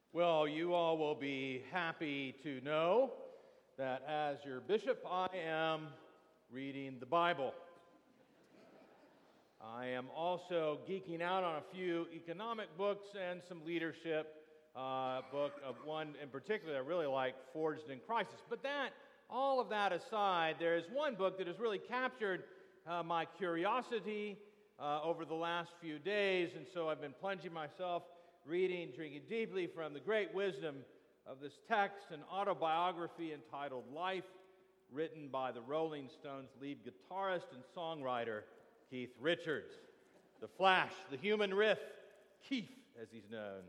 Well, you all will be happy to know that as your bishop, I am reading the Bible. I am also geeking out on a few economic books and some leadership book of one in particular I really like, Forged in Crisis. But all of that aside, there is one book that has really captured my curiosity over the last few days, and so I've been plunging myself reading, drinking deeply from the great wisdom of this text, an autobiography entitled Life, written by the Rolling Stones lead guitarist and songwriter Keith Richards. The Flash, the human riff, Keith as he's known.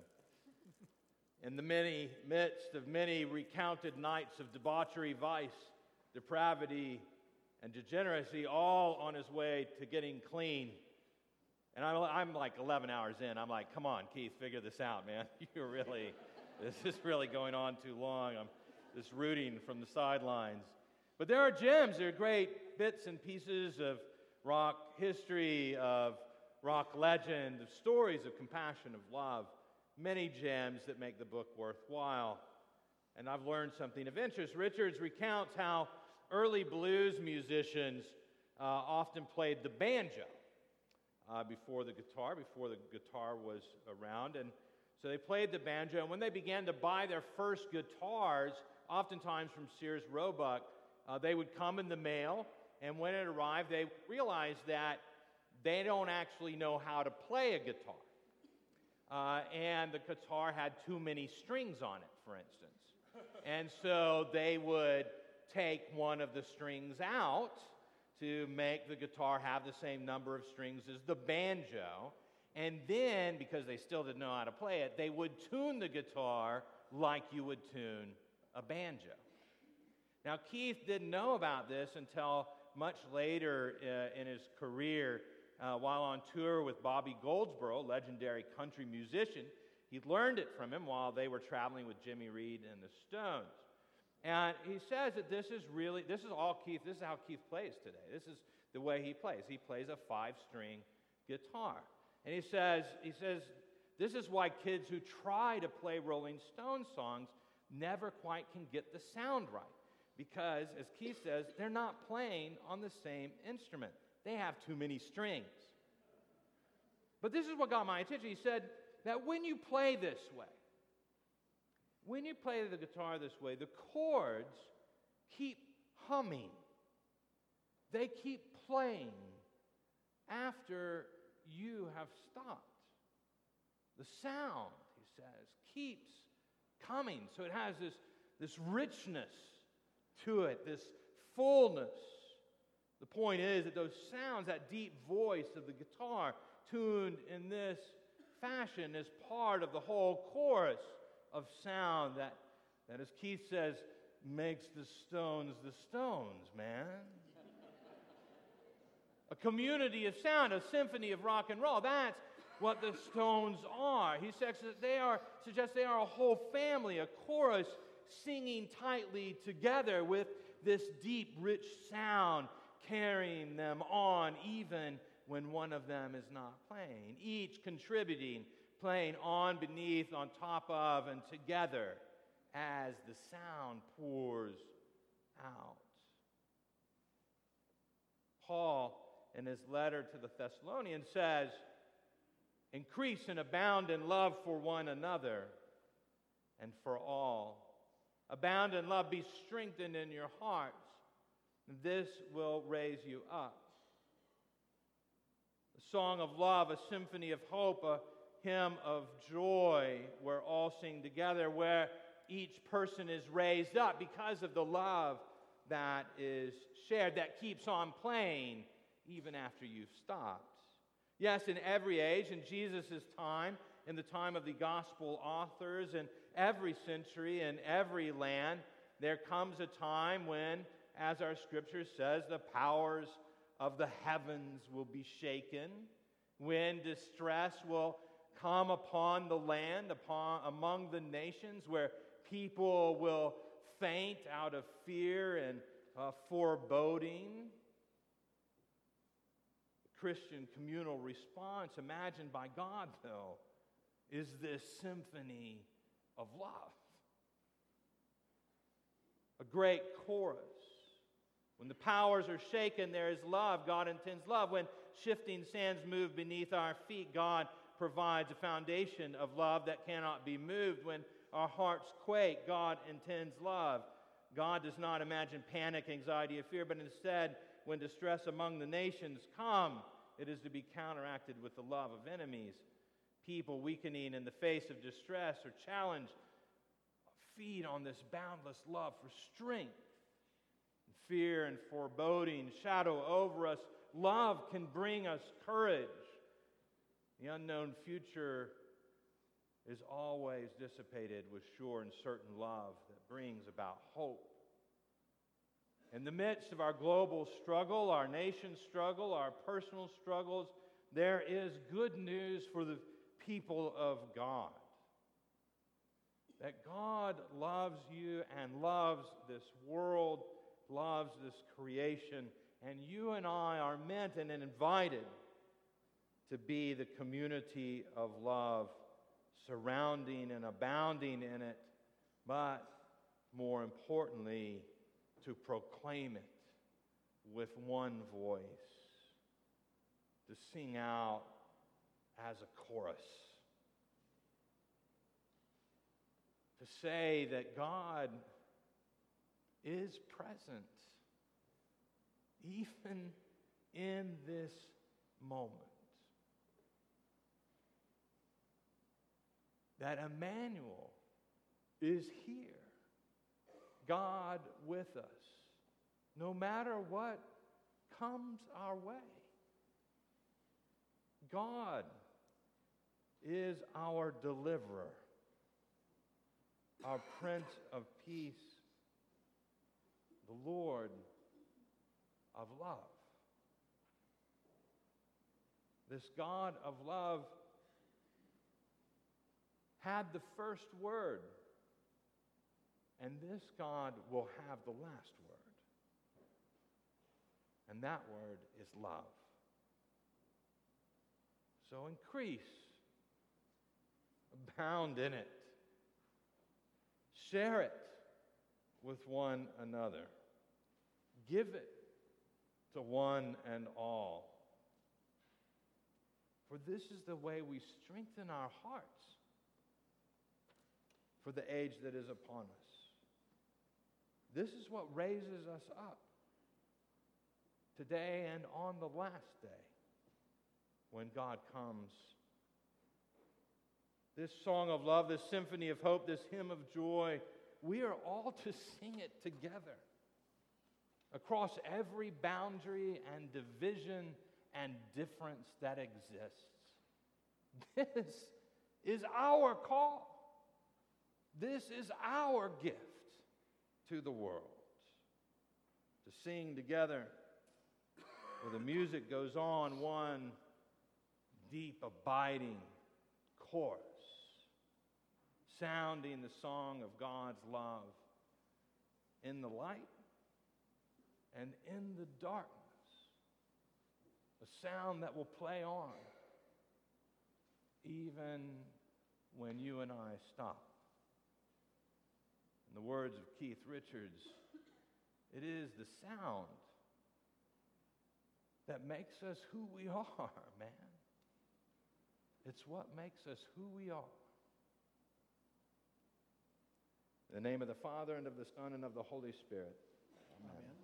In the midst of many recounted nights of debauchery, vice, depravity, and degeneracy, all on his way to getting clean. And I'm like 11 hours in. I'm like, come on, Keith, figure this out, man. This is really going on too long. I'm just rooting from the sidelines. But there are gems. There are great bits and pieces of rock history, of rock legend, of stories of compassion, of love. Many gems that make the book worthwhile. And I've learned something of interest. Richards recounts how early blues musicians often played the banjo before the guitar was around. And so they played the banjo, and when they began to buy their first guitars, oftentimes from Sears Roebuck, they would come in the mail, and when it arrived, they realized that they don't actually know how to play a guitar. And the guitar had too many strings on it, for instance. And so they would take one of the strings out to make the guitar have the same number of strings as the banjo. And then, because they still didn't know how to play it, they would tune the guitar like you would tune a banjo. Now, Keith didn't know about this until much later in his career, while on tour with Bobby Goldsboro, legendary country musician. He learned it from him while they were traveling with Jimmy Reed and the Stones. And he says that this is all Keith, this is how Keith plays today. This is the way he plays. He plays a 5-string guitar. And he says, this is why kids who try to play Rolling Stones songs never quite can get the sound right. Because, as Keith says, they're not playing on the same instrument. They have too many strings. But this is what got my attention. He said that when you play this way, when you play the guitar this way, the chords keep humming. They keep playing after you have stopped. The sound, he says, keeps coming. So it has this richness to it, this fullness. The point is that those sounds, that deep voice of the guitar tuned in this fashion is part of the whole chorus of sound that as Keith says, makes the Stones, man. A community of sound, a symphony of rock and roll. That's what the Stones are. He suggests they are a whole family, a chorus singing tightly together with this deep, rich sound carrying them on even when one of them is not playing. Each contributing, playing on, beneath, on top of, and together as the sound pours out. Paul, in his letter to the Thessalonians, says, increase and abound in love for one another and for all. Abound in love, be strengthened in your hearts. This will raise you up. A song of love, a symphony of hope, a hymn of joy, where all sing together, where each person is raised up because of the love that is shared, that keeps on playing even after you've stopped. Yes, in every age, in Jesus' time, in the time of the gospel authors, in every century, in every land, there comes a time when, as our scripture says, the powers of the heavens will be shaken, when distress will come upon the land, among the nations, where people will faint out of fear and foreboding. The Christian communal response, imagined by God, though, is this symphony of love. A great chorus. When the powers are shaken, there is love. God intends love. When shifting sands move beneath our feet, God provides a foundation of love that cannot be moved. When our hearts quake, God intends love. God does not imagine panic, anxiety, or fear, but instead, when distress among the nations come, it is to be counteracted with the love of enemies. People weakening in the face of distress or challenge feed on this boundless love for strength. Fear and foreboding shadow over us. Love can bring us courage. The unknown future is always dissipated with sure and certain love that brings about hope. In the midst of our global struggle, our nation's struggle, our personal struggles, there is good news for the people of God. That God loves you and loves this world, loves this creation, and you and I are meant and invited to be the community of love, surrounding and abounding in it, but more importantly, to proclaim it with one voice, to sing out as a chorus, to say that God is present even in this moment. That Emmanuel is here, God with us, no matter what comes our way. God is our deliverer, our Prince of Peace, the Lord of love. This God of love had the first word, and this God will have the last word. And that word is love. So increase, abound in it, share it with one another, give it to one and all. For this is the way we strengthen our hearts for the age that is upon us. This is what raises us up today and on the last day when God comes. This song of love, this symphony of hope, this hymn of joy, we are all to sing it together across every boundary and division and difference that exists. This is our call. This is our gift to the world. To sing together where the music goes on, one deep, abiding chorus, sounding the song of God's love in the light and in the darkness. A sound that will play on even when you and I stop. In the words of Keith Richards, it is the sound that makes us who we are, man. It's what makes us who we are. In the name of the Father, and of the Son, and of the Holy Spirit. Amen.